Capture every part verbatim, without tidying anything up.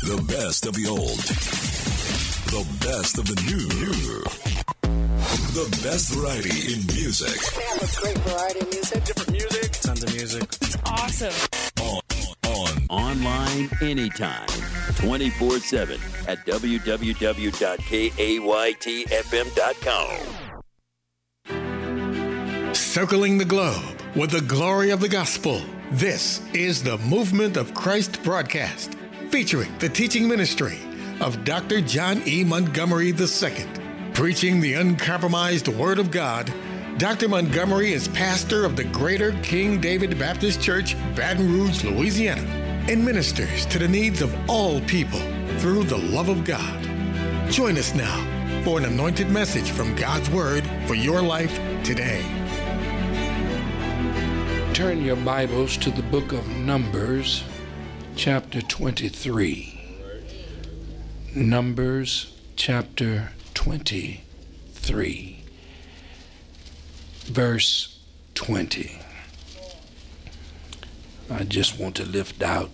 The best of the old. The best of the new. The best variety in music. Yeah, with great variety of music. Different music. Tons of music. It's awesome. On, on. Online anytime. twenty-four seven at w w w dot k a y t f m dot com. Circling the globe with the glory of the gospel. This is the Movement of Christ broadcast, featuring the teaching ministry of Doctor John E. Montgomery the Second. Preaching the uncompromised Word of God, Doctor Montgomery is pastor of the Greater King David Baptist Church, Baton Rouge, Louisiana, and ministers to the needs of all people through the love of God. Join us now for an anointed message from God's Word for your life today. Turn your Bibles to the book of Numbers, chapter twenty-three. Numbers, chapter twenty-three, verse twenty. I just want to lift out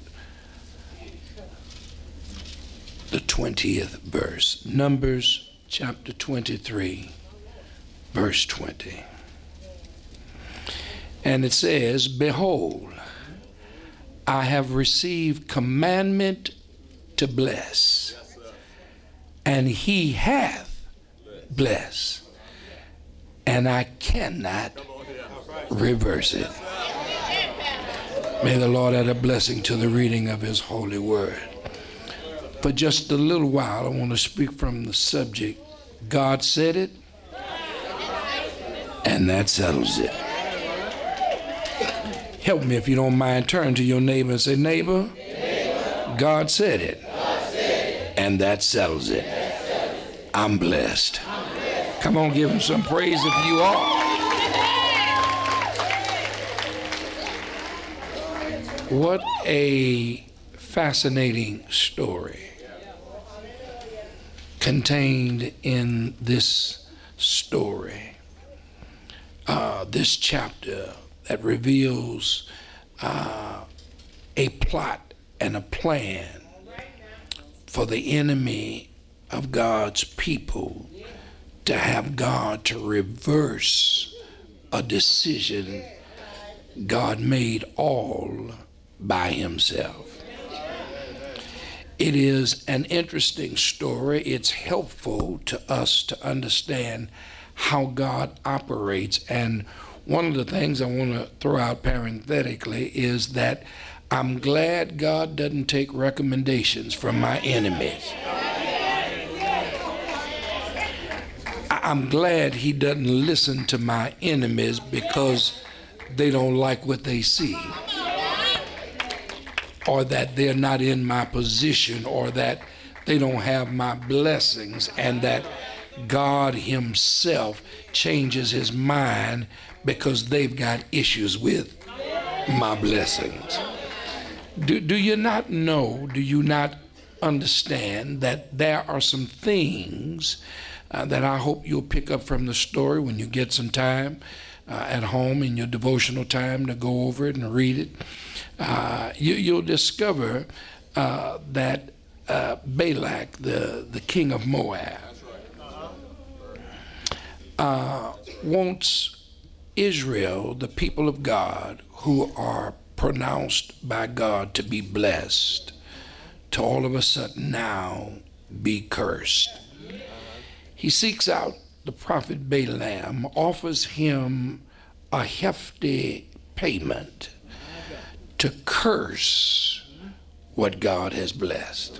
the twentieth verse. Numbers, chapter twenty-three, verse twenty. And it says, "Behold, I have received commandment to bless, and he hath blessed, and I cannot reverse it." May the Lord add a blessing to the reading of his holy word. For just a little while, I want to speak from the subject, God said it, and that settles it. Help me if you don't mind. Turn to your neighbor and say, neighbor, neighbor. God said it, God said it. And that settles it. That settles it. I'm, blessed. I'm blessed. Come on, give him some praise if you are. What a fascinating story contained in this story, uh, this chapter that reveals uh, a plot and a plan for the enemy of God's people to have God to reverse a decision God made all by himself. It is an interesting story. It's helpful to us to understand how God operates. And one of the things I want to throw out parenthetically is that I'm glad God doesn't take recommendations from my enemies. I'm glad he doesn't listen to my enemies because they don't like what they see, or that they're not in my position, or that they don't have my blessings, and that God himself changes his mind because they've got issues with my blessings. Do, do you not know, do you not understand that there are some things uh, that I hope you'll pick up from the story when you get some time uh, at home in your devotional time to go over it and read it. Uh, you, you'll discover uh, that uh, Balak, the, the king of Moab, uh, wants Israel, the people of God, who are pronounced by God to be blessed, to all of a sudden now be cursed. He seeks out the prophet Balaam, offers him a hefty payment to curse what God has blessed.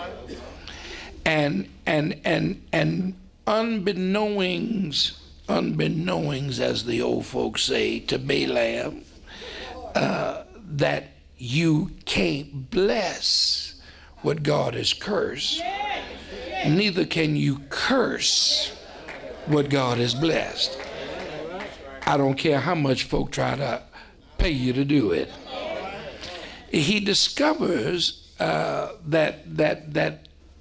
And and and and unbeknowns, unbeknowns, as the old folks say, to Balaam, uh, that you can't bless what God has cursed, neither can you curse what God has blessed. I don't care how much folk try to pay you to do it. He discovers uh, that that that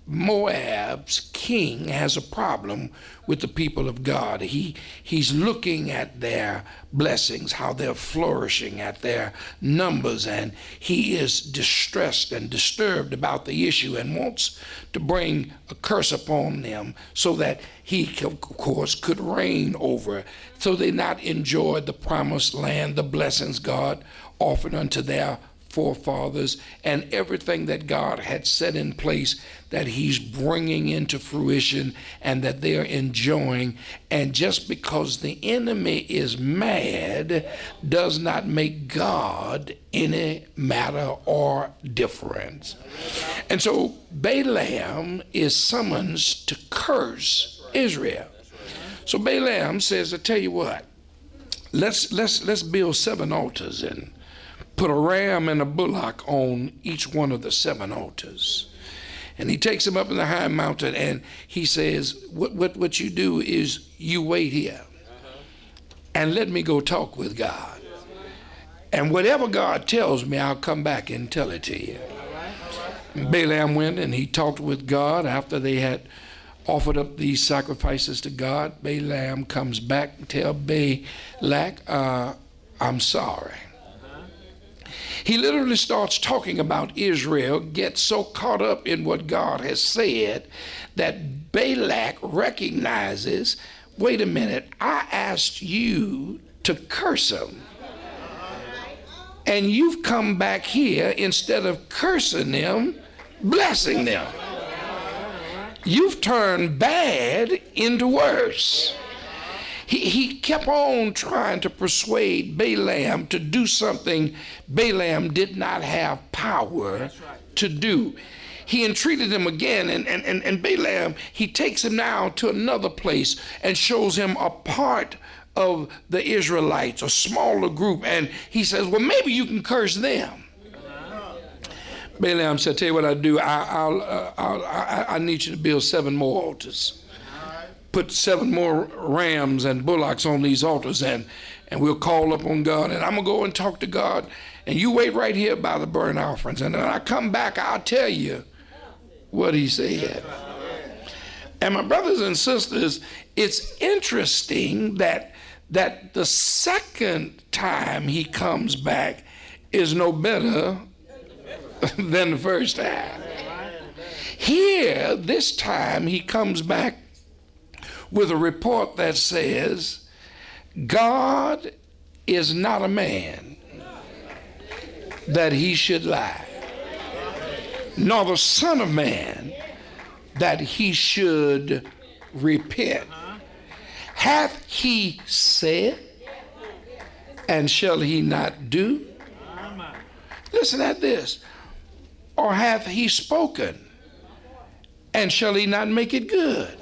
Moab's king has a problem with the people of God. He he's looking at their blessings, how they're flourishing, at their numbers, and he is distressed and disturbed about the issue and wants to bring a curse upon them so that he, of course, could reign over, so they not enjoy the promised land, the blessings God offered unto their forefathers, and everything that God had set in place that he's bringing into fruition and that they're enjoying. And just because the enemy is mad does not make God any matter or difference. And so Balaam is summoned to curse Israel. So Balaam says, I tell you what, let's let's let's build seven altars and put a ram and a bullock on each one of the seven altars. And he takes him up in the high mountain and he says, what, what, what you do is you wait here and let me go talk with God. And whatever God tells me, I'll come back and tell it to you. And Balaam went and he talked with God after they had offered up these sacrifices to God. Balaam comes back and tells Balak, uh, I'm sorry. He literally starts talking about Israel, gets so caught up in what God has said that Balak recognizes, wait a minute, I asked you to curse them. And you've come back here, instead of cursing them, blessing them. You've turned bad into worse. He, he kept on trying to persuade Balaam to do something Balaam did not have power to do. He entreated him again, and, and, and, and Balaam, he takes him now to another place and shows him a part of the Israelites, a smaller group, and he says, well, maybe you can curse them. Balaam said, tell you what I do, I, I'll, uh, I'll, I, I need you to build seven more altars. Put seven more rams and bullocks on these altars, and, and we'll call up on God, and I'm going to go and talk to God, and you wait right here by the burnt offerings, and when I come back, I'll tell you what he said. And my brothers and sisters, it's interesting that, that the second time he comes back is no better than the first time. Here, this time, he comes back with a report that says, God is not a man that he should lie, nor the Son of Man that he should repent. Hath he said, and shall he not do? Listen at this. Or hath he spoken, and shall he not make it good?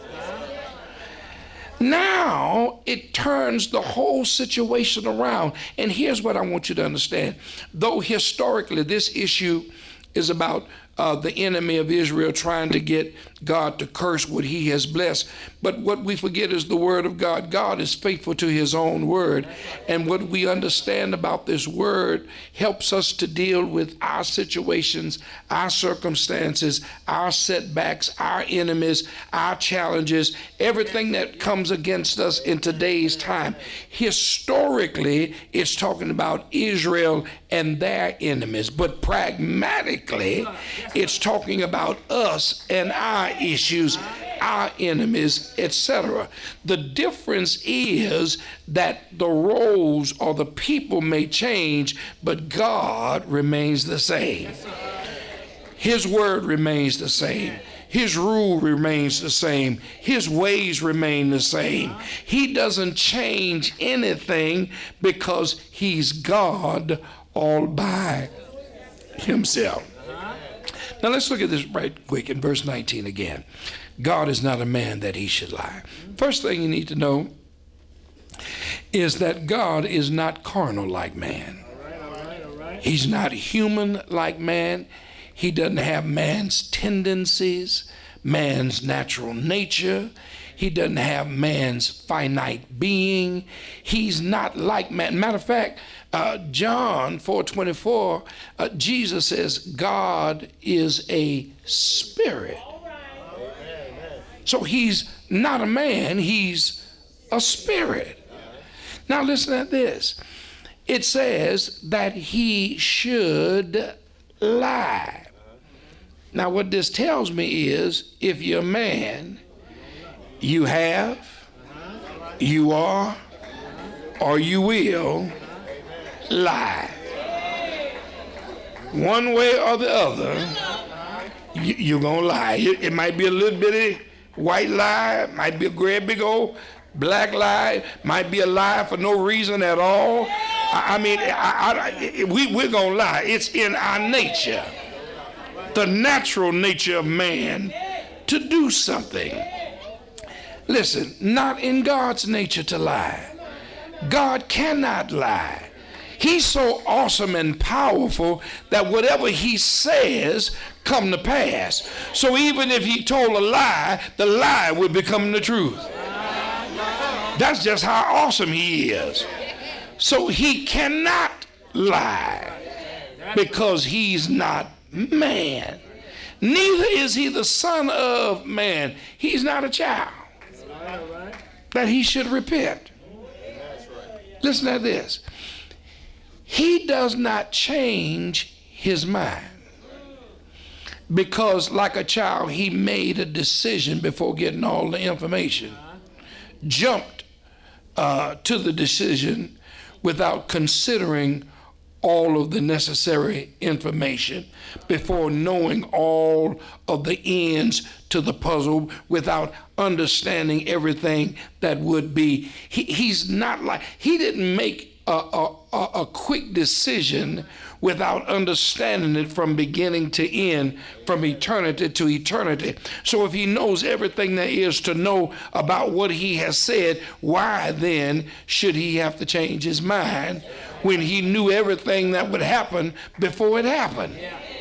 Now it turns the whole situation around. And here's what I want you to understand. Though historically this issue is about uh, the enemy of Israel trying to get God to curse what he has blessed, but what we forget is the word of God. God is faithful to his own word, and what we understand about this word helps us to deal with our situations, our circumstances, our setbacks, our enemies, our challenges, everything that comes against us in today's time. Historically, it's talking about Israel and their enemies, but pragmatically, it's talking about us and our issues, our enemies, et cetera. The difference is that the roles or the people may change, but God remains the same. His word remains the same. His rule remains the same. His ways remain the same. He doesn't change anything because he's God all by himself. Now let's look at this right quick in verse nineteen again. God is not a man that he should lie. First thing you need to know is that God is not carnal like man. He's not human like man. He doesn't have man's tendencies, man's natural nature. He doesn't have man's finite being. He's not like man. Matter of fact, uh, John four twenty-four, uh, Jesus says God is a spirit. So he's not a man, he's a spirit. Now listen at this. It says that he should lie. Now what this tells me is, if you're a man, you have, you are, or you will lie. One way or the other, you, you're gonna lie. It, it might be a little bitty white lie, might be a great big old black lie, might be a lie for no reason at all. I, I mean, I, I, we, we're gonna lie. It's in our nature, the natural nature of man, to do something. Listen, not in God's nature to lie. God cannot lie. He's so awesome and powerful that whatever he says come to pass. So even if he told a lie, the lie would become the truth. That's just how awesome he is. So he cannot lie because he's not man. Neither is he the son of man. He's not a child that he should repent. Listen to this. He does not change his mind because, like a child, he made a decision before getting all the information, jumped uh, to the decision without considering all of the necessary information, before knowing all of the ends to the puzzle, without understanding everything that would be. He, he's not like, he didn't make a, a, a, a quick decision without understanding it from beginning to end, from eternity to eternity. So if he knows everything there is to know about what he has said, why then should he have to change his mind when he knew everything that would happen before it happened?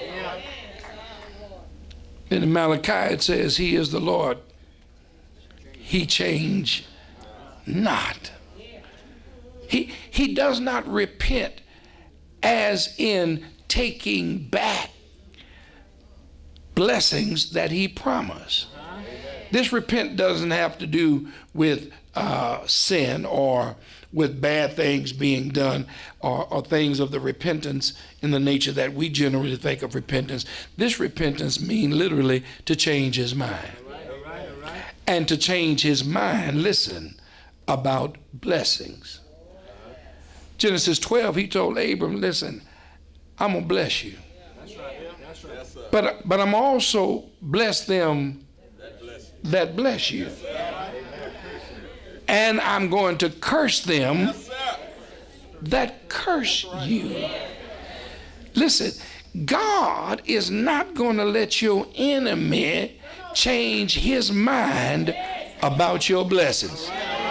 In Malachi it says, he is the Lord, he change not. He, he does not repent as in taking back blessings that he promised. This repent doesn't have to do with uh, sin or with bad things being done, or, or things of the repentance in the nature that we generally think of repentance. This repentance means literally to change his mind. And to change his mind, listen, about blessings. Genesis twelve, he told Abram, listen, I'm going to bless you. But, but I'm also bless them that bless you. And I'm going to curse them that curse you. Listen, God is not going to let your enemy change his mind about your blessings.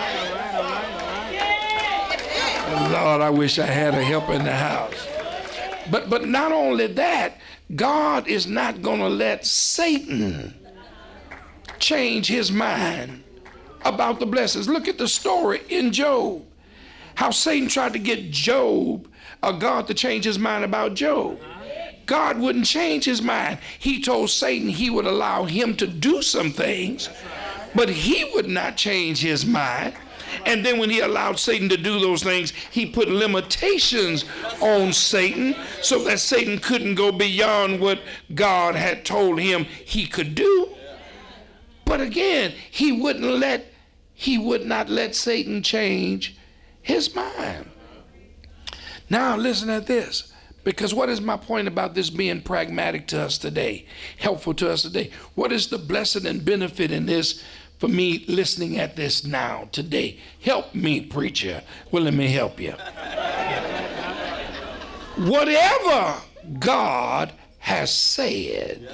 Lord, I wish I had a helper in the house. But, but not only that, God is not going to let Satan change his mind about the blessings. Look at the story in Job. How Satan tried to get Job, or God to change his mind about Job. God wouldn't change his mind. He told Satan he would allow him to do some things, but he would not change his mind. And then when he allowed Satan to do those things, he put limitations on Satan so that Satan couldn't go beyond what God had told him he could do. But again, he wouldn't let, he would not let Satan change his mind. Now listen at this, because what is my point about this being pragmatic to us today, helpful to us today? What is the blessing and benefit in this for me listening at this now, today? Help me, preacher. Well, let me help you. Whatever God has said,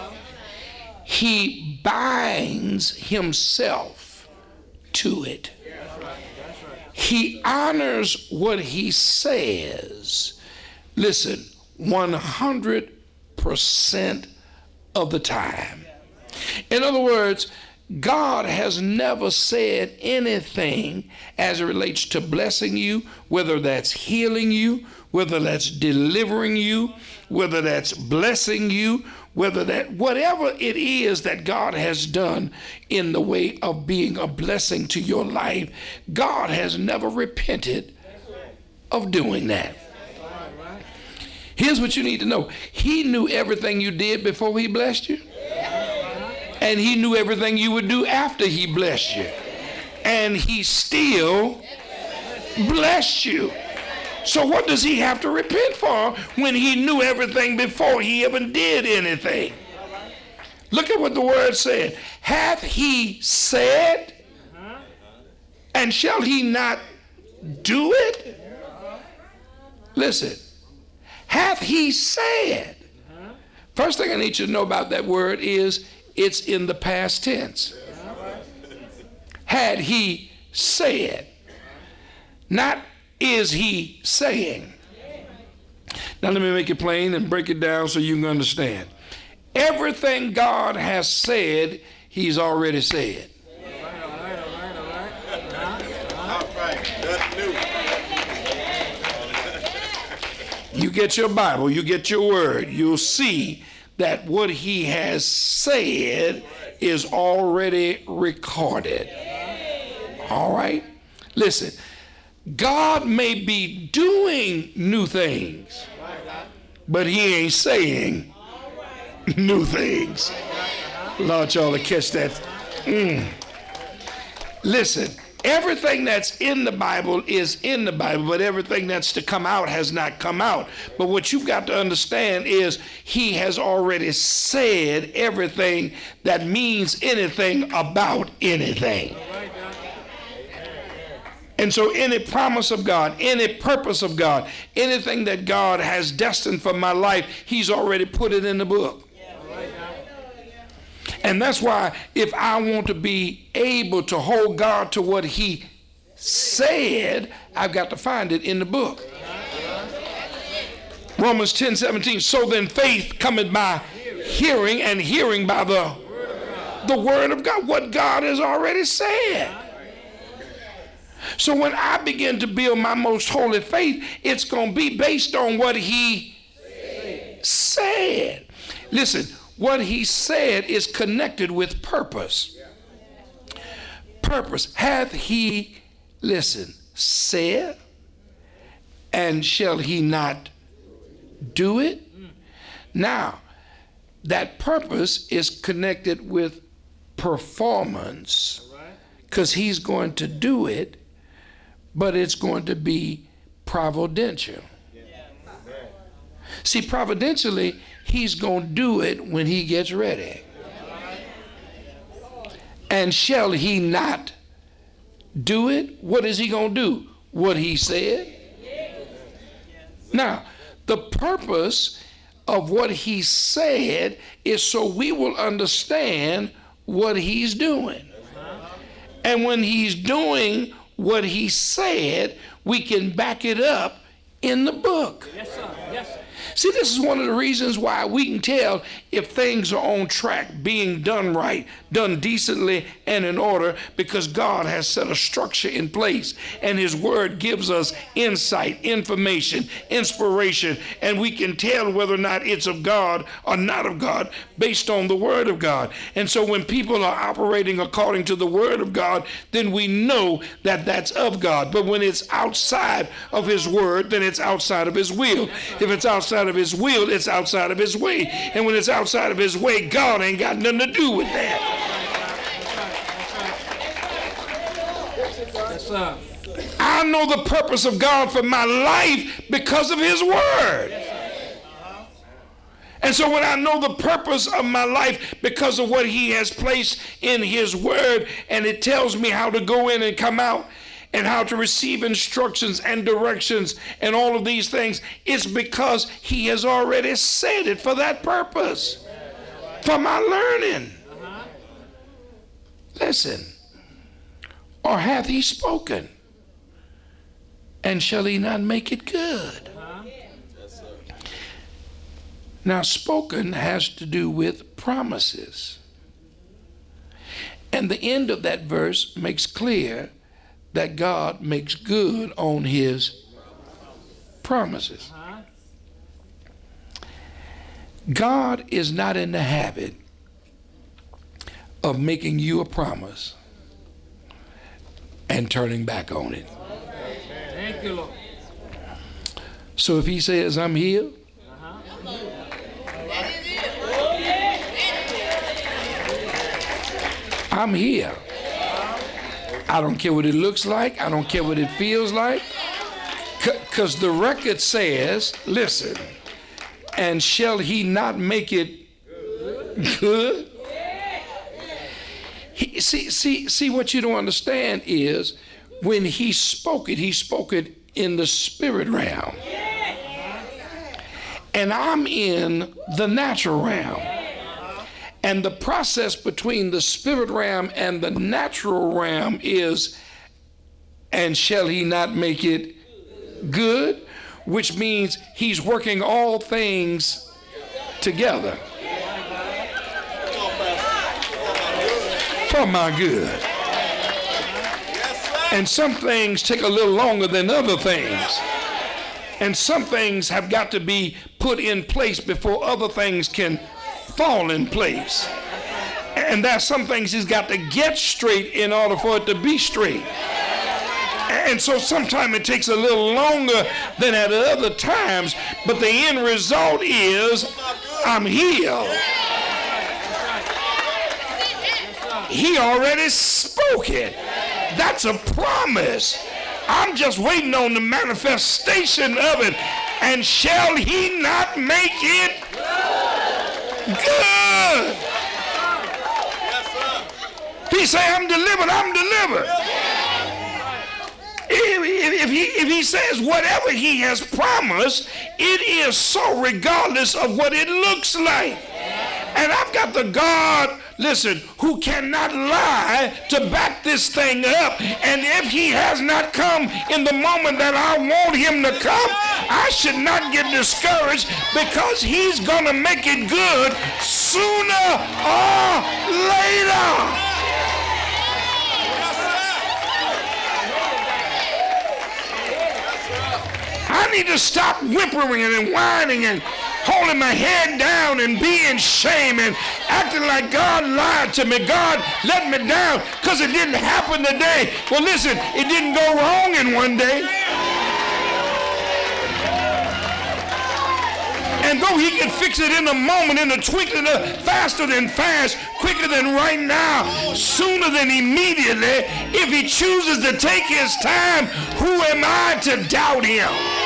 he binds himself to it. He honors what he says. Listen, one hundred percent of the time. In other words, God has never said anything as it relates to blessing you, whether that's healing you, whether that's delivering you, whether that's blessing you, whether that, whatever it is that God has done in the way of being a blessing to your life, God has never repented of doing that. Here's what you need to know. He knew everything you did before he blessed you. And he knew everything you would do after he blessed you. And he still blessed you. So what does he have to repent for when he knew everything before he even did anything? Look at what the word said. Hath he said, and shall he not do it? Listen. Hath he said? First thing I need you to know about that word is it's in the past tense. Had he said, not is he saying. Now let me make it plain and break it down so you can understand. Everything God has said, he's already said. You get your Bible, you get your word, you'll see that what he has said is already recorded. All right? Listen, God may be doing new things, but he ain't saying new things. Lord, y'all to catch that. Mm. Listen, everything that's in the Bible is in the Bible, but everything that's to come out has not come out. But what you've got to understand is he has already said everything that means anything about anything. And so any promise of God, any purpose of God, anything that God has destined for my life, he's already put it in the book. And that's why if I want to be able to hold God to what he said, I've got to find it in the book. Romans ten seventeen, so then faith cometh by hearing, and hearing by the, the word of God, what God has already said. So when I begin to build my most holy faith, it's going to be based on what he said. Listen, what he said is connected with purpose. Purpose. Hath he, listen, said, and shall he not do it? Now, that purpose is connected with performance, because he's going to do it, but it's going to be providential. See, providentially, he's going to do it when he gets ready. And shall he not do it? What is he going to do? What he said? Now, the purpose of what he said is so we will understand what he's doing. And when he's doing what he said, we can back it up in the book. Yes, sir. Yes, sir. See, this is one of the reasons why we can tell if things are on track, being done right, done decently and in order, because God has set a structure in place, and his word gives us insight, information, inspiration, and we can tell whether or not it's of God or not of God based on the word of God. And so when people are operating according to the word of God, then we know that that's of God. But when it's outside of his word, then it's outside of his will. If it's outside of his will, it's outside of his way. And when it's outside of his way, God ain't got nothing to do with that. Yes, sir. I know the purpose of God for my life because of his word. And so when I know the purpose of my life because of what he has placed in his word, and it tells me how to go in and come out, and how to receive instructions and directions and all of these things, it's because he has already said it for that purpose, for my learning. Listen, or hath he spoken, and shall he not make it good? Now, spoken has to do with promises. And the end of that verse makes clear that God makes good on his promises. God is not in the habit of making you a promise and turning back on it. Thank you, Lord. So if he says, I'm healed, I'm here. I don't care what it looks like. I don't care what it feels like. Because the record says, listen, and shall he not make it good? He, see, see, see, what you don't understand is when he spoke it, he spoke it in the spirit realm. And I'm in the natural realm. And the process between the spirit realm and the natural realm is, and shall he not make it good? Which means he's working all things together for my good. And some things take a little longer than other things. And some things have got to be put in place before other things can fall in place. And there's some things he's got to get straight in order for it to be straight. And so sometimes it takes a little longer than at other times, but the end result is I'm healed. He already spoke it. That's a promise. I'm just waiting on the manifestation of it. And shall he not make it good? He say, I'm delivered, I'm delivered. If, if, if, he, if he says whatever he has promised, it is so regardless of what it looks like. And I've got the God, listen, who cannot lie to back this thing up. And if he has not come in the moment that I want him to come, I should not get discouraged, because he's going to make it good sooner or later. I need to stop whimpering and whining and holding my head down and being shame and acting like God lied to me. God let me down because it didn't happen today. Well, listen, it didn't go wrong in one day. And though he can fix it in a moment, in a twinkling, faster than fast, quicker than right now, sooner than immediately, if he chooses to take his time, who am I to doubt him?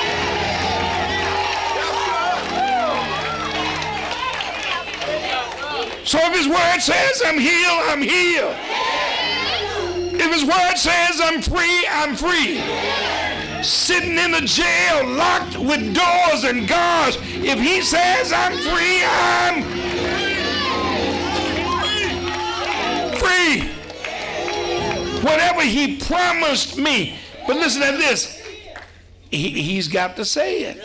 So if his word says I'm healed, I'm healed. If his word says I'm free, I'm free. Sitting in a jail locked with doors and guards, if he says I'm free, I'm free. Whatever he promised me. But listen to this. He, he's got to say it.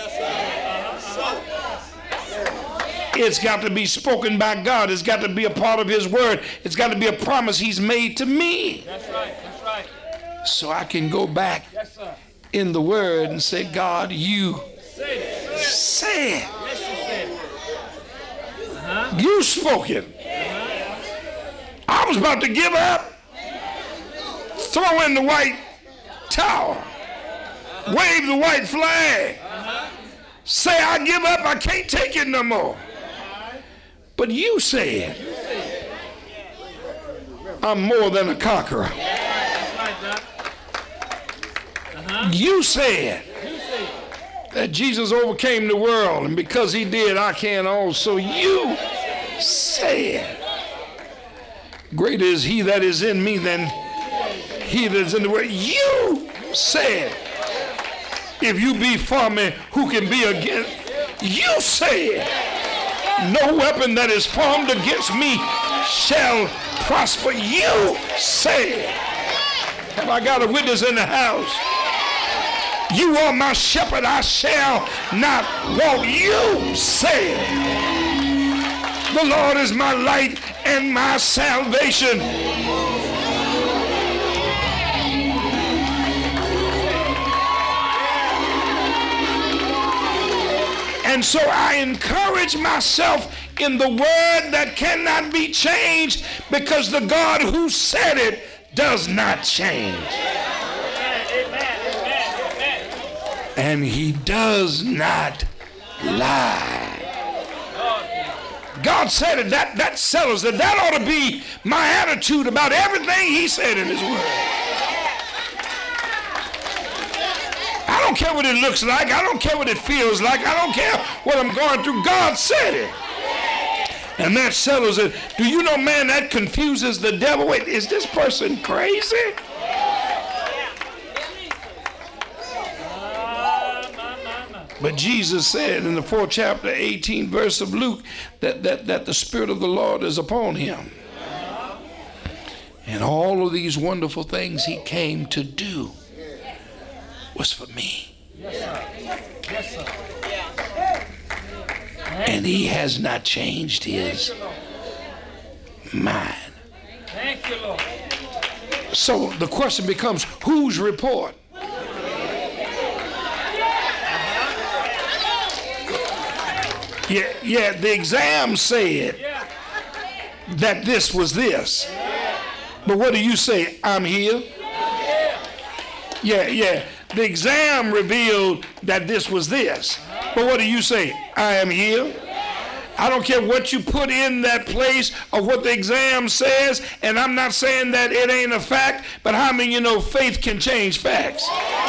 It's got to be spoken by God. It's got to be a part of his word. It's got to be a promise he's made to me. That's right. That's right. So I can go back Yes, sir. in the word and say, God, you Say it. say it. Yes, you said it. Uh-huh. You spoke it. I was about to give up, throw in the white towel, wave the white flag, say I give up, I can't take it no more. But you said, I'm more than a conqueror. You said that Jesus overcame the world, and because he did, I can also. You said, greater is he that is in me than he that is in the world. You said, if you be for me, who can be against? You said, no weapon that is formed against me shall prosper. You said, have I got a witness in the house? You are my shepherd, I shall not want. You said, the Lord is my light and my salvation. And so I encourage myself in the word that cannot be changed, because the God who said it does not change. And he does not lie. God said it. That, that settles it. That ought to be my attitude about everything he said in his word. I don't care what it looks like. I don't care what it feels like. I don't care what I'm going through. God said it. And that settles it. Do you know, man, that confuses the devil. Wait, is this person crazy? But Jesus said in the fourth chapter, eighteenth verse of Luke, that, that, that the Spirit of the Lord is upon him. And all of these wonderful things he came to do was for me. Yes, sir. Yes, sir. And he has not changed his mind. Thank you, Lord. So the question becomes, whose report? Yeah, yeah, the exam said that this was this. But what do you say? I'm healed. Yeah, yeah. The exam revealed that this was this. But what do you say? I am healed. I don't care what you put in that place or what the exam says, and I'm not saying that it ain't a fact, but how many of you know faith can change facts?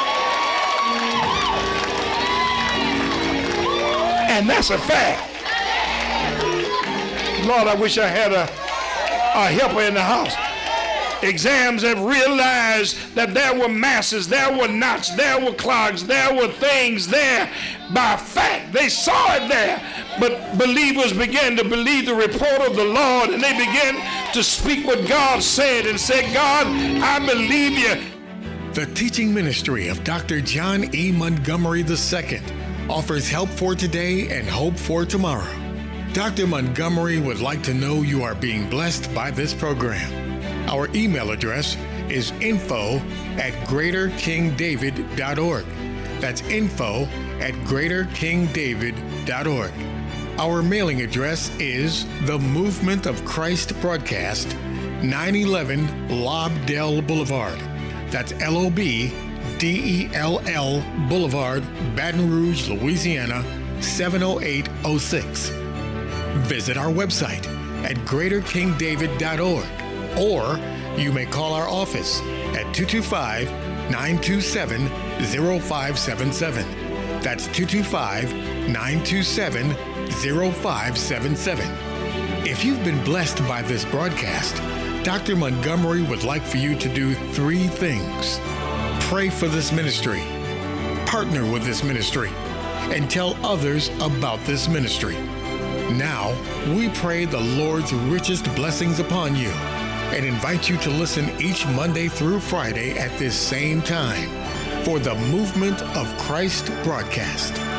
And that's a fact. Lord, I wish I had a, a helper in the house. Exams have realized that there were masses, there were knots, there were clogs, there were things there by fact. They saw it there. But believers began to believe the report of the Lord, and they began to speak what God said and said, God, I believe you. The teaching ministry of Doctor John E. Montgomery the Second offers help for today and hope for tomorrow. Doctor Montgomery would like to know you are being blessed by this program. Our email address is info at greater king david dot org. That's info at greater king david dot org. Our mailing address is The Movement of Christ Broadcast, nine eleven Lobdell Boulevard. That's L O B D E L L Boulevard, Baton Rouge, Louisiana, seven oh eight oh six. Visit our website at greater king david dot org, or you may call our office at two two five, nine two seven, oh five seven seven. That's two two five, nine two seven, oh five seven seven. If you've been blessed by this broadcast, Doctor Montgomery would like for you to do three things. Pray for this ministry, partner with this ministry, and tell others about this ministry. Now, we pray the Lord's richest blessings upon you and invite you to listen each Monday through Friday at this same time for the Movement of Christ broadcast.